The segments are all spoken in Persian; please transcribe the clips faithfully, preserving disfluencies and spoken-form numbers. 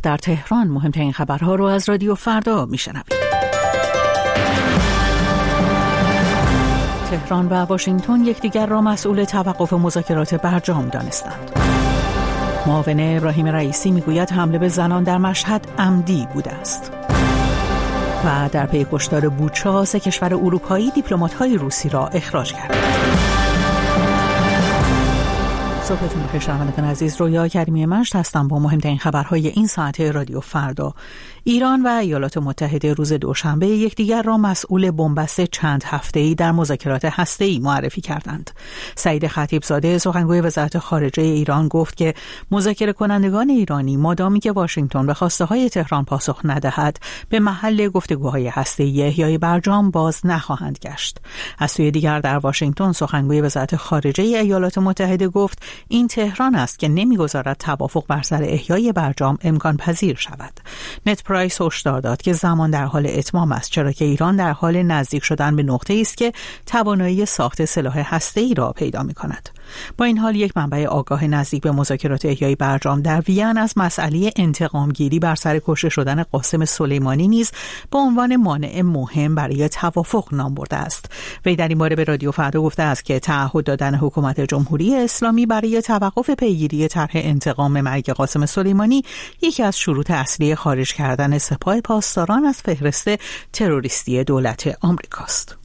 در تهران مهمترین خبرها رو از رادیو فردا میشنوید. تهران و واشنگتن یکدیگر را مسئول توقف مذاکرات برجام دانستند. معاون ابراهیم رئیسی میگوید حمله به زنان در مشهد عمدی بوده است. و در پی کشتار بوچا سه کشور اروپایی دیپلمات‌های روسی را اخراج کرد. صبحتون بخیر شنوندگان عزیز، رویا کریمی مشت هستم با مهمترین خبرهای این ساعت رادیو فردا. ایران و ایالات متحده روز دوشنبه یکدیگر را مسئول بنبست چند هفته‌ای در مذاکرات هسته‌ای معرفی کردند. سعید خطیبزاده سخنگوی وزارت خارجه ایران گفت که مذاکره کنندگان ایرانی مادامی که واشنگتن به خواسته‌های تهران پاسخ ندهد به محل گفتگوهای هسته‌ای احیای برجام باز نخواهند گشت. از سوی دیگر در واشنگتن سخنگوی وزارت خارجه ایالات متحده گفت این تهران است که نمیگذارد توافق بر سر احیای برجام امکان پذیر شود. نت پرایس هشدار داد که زمان در حال اتمام است، چرا که ایران در حال نزدیک شدن به نقطه‌ای است که توانایی ساخت سلاح هسته‌ای را پیدا می‌کند. با این حال یک منبع آگاه نزدیک به مذاکرات احیای برجام در وین از مسئله انتقامگیری بر سر کشته شدن قاسم سلیمانی نیز به عنوان مانع مهم برای توافق نام برده است. وی در این باره به رادیو فردا گفته است که تعهد دادن حکومت جمهوری اسلامی برای توقف پیگیری طرح انتقام مرگ قاسم سلیمانی یکی از شروط اصلی خارج کردن سپاه پاسداران از فهرست تروریستی دولت آمریکاست.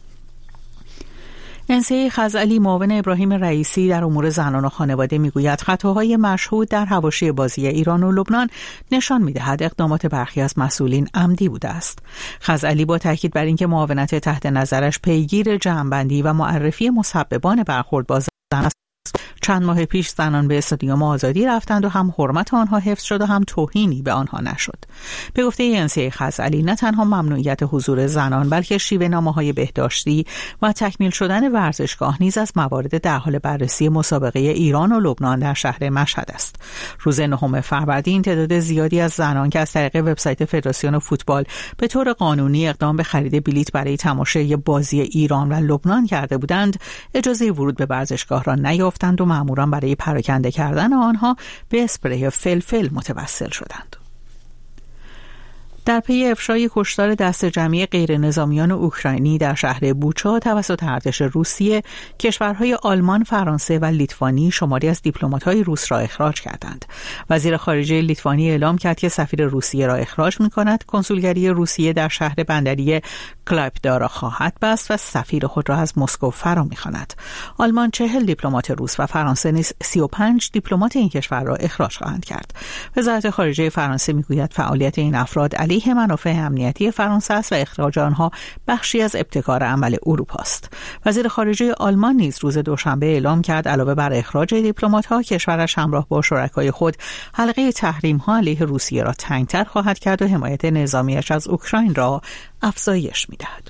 انسه خزعلی معاون ابراهیم رئیسی در امور زنان و خانواده میگوید خطاهای مشهود در حواشی بازی ایران و لبنان نشان میدهد اقدامات برخی از مسئولین عمدی بوده است. خزعلی با تاکید بر اینکه معاونت تحت نظرش پیگیر جمع‌بندی و معرفی مسببان برخورد با زنان است، چند ماه پیش زنان به استادیوم آزادی رفتند و هم حرمت آنها حفظ شد و هم توهینی به آنها نشد. به گفته انسه خزعلی نه تنها ممنوعیت حضور زنان بلکه شیوه نامه‌های بهداشتی و تکمیل شدن ورزشگاه نیز از موارد در حال بررسی مسابقه ایران و لبنان در شهر مشهد است. روز نهم فروردین تعداد زیادی از زنان که از طریق وبسایت فدراسیون فوتبال به طور قانونی اقدام به خرید بلیت برای تماشای بازی ایران و لبنان کرده بودند، اجازه ورود به ورزشگاه را نیافتند و ماموران برای پراکنده کردن آنها به اسپری فلفل متوسل شدند. در پی افشای کشتار دست جمعی غیر نظامیان اوکراینی در شهر بوچا توسط ارتش روسیه، کشورهای آلمان، فرانسه و لیتوانی شماری از دیپلمات‌های روس را اخراج کردند. وزیر خارجه لیتوانی اعلام کرد که سفیر روسیه را اخراج می‌کند، کنسولگری روسیه در شهر بندری کلایپدا را خواهد بست و سفیر خود را از مسکو فرا می‌خواند. آلمان چهل دیپلمات روس و فرانسه نیز سی و پنج دیپلمات این کشور را اخراج خواهند کرد. وزارت خارجه فرانسه می‌گوید فعالیت این افراد علیه منافع امنیتی فرانسه است و اخراج آنها بخشی از ابتکار عمل اروپا است. وزیر خارجه آلمان نیز روز دوشنبه اعلام کرد علاوه بر اخراج دیپلمات‌ها، کشورش همراه با شرکای خود حلقه تحریم‌ها علیه روسیه را تنگ‌تر خواهد کرد و حمایت نظامیش از اوکراین را افزایش می‌دهد.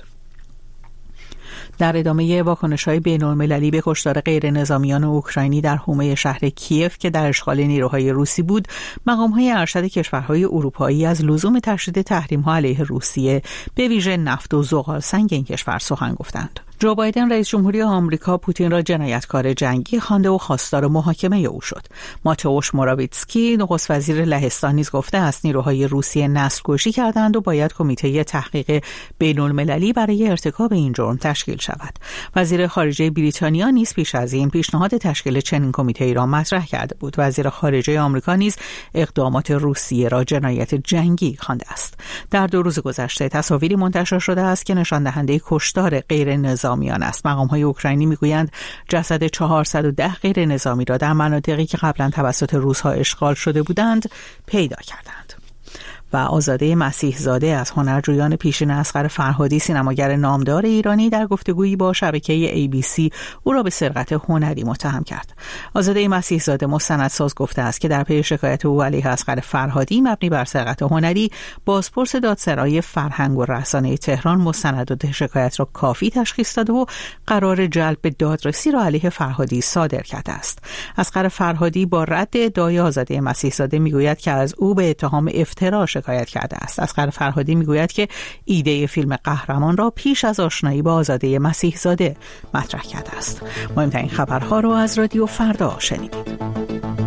در ادامه واکنش‌های بین‌المللی به کشتار غیر نظامیان اوکراینی در حومه شهر کیف که در اشغال نیروهای روسی بود، مقام‌های ارشد کشورهای اروپایی از لزوم تشدید تحریم‌ها علیه روسیه به ویژه نفت و زغالسنگ این کشور سخن گفتند. جو بایدن رئیس جمهوری آمریکا پوتین را جنایتکار جنگی خوانده و خواستار محاکمه او شد. ماتئوش موراویتسکی نخست وزیر لهستان نیز گفته است نیروهای روسیه نسل‌کشی کردند و باید کمیته تحقیق بین‌المللی برای ارتکاب این جرم تشکیل شود. وزیر خارجه بریتانیا نیز پیش از این پیشنهاد تشکیل چنین کمیته‌ای را مطرح کرده بود. وزیر خارجه آمریکا نیز اقدامات روسیه را جنایت جنگی خوانده است. در دو روز گذشته تصاویری منتشر شده است که نشان دهنده کشتار غیر نظامیان است. مقام‌های اوکراینی میگویند جسد چهارصد و ده غیر نظامی را در مناطقی که قبلا توسط روس‌ها اشغال شده بودند پیدا کردند. و آزاده مسیح زاده از هنرجویان پیشین اصغر فرهادی، سینماگر نامدار ایرانی، در گفتگویی با شبکه ای بی سی او را به سرقت هنری متهم کرد. آزاده مسیح زاده مستندساز گفته است که در پی شکایت او علیه اصغر فرهادی مبنی بر سرقت هنری، بازپرس دادسرای فرهنگ و رسانه تهران مستندات شکایت را کافی تشخیص داده و قرار جلب به دادرسی را علیه فرهادی صادر کرده است. اصغر فرهادی با رد ادعای آزاده مسیح زاده میگوید که از او به اتهام افترا شکایت کرده است. اصغر فرهادی میگوید که ایده فیلم قهرمان را پیش از آشنایی با آزاده مسیح زاده مطرح کرده است. مهمترین خبرها را از رادیو فردا شنیدید.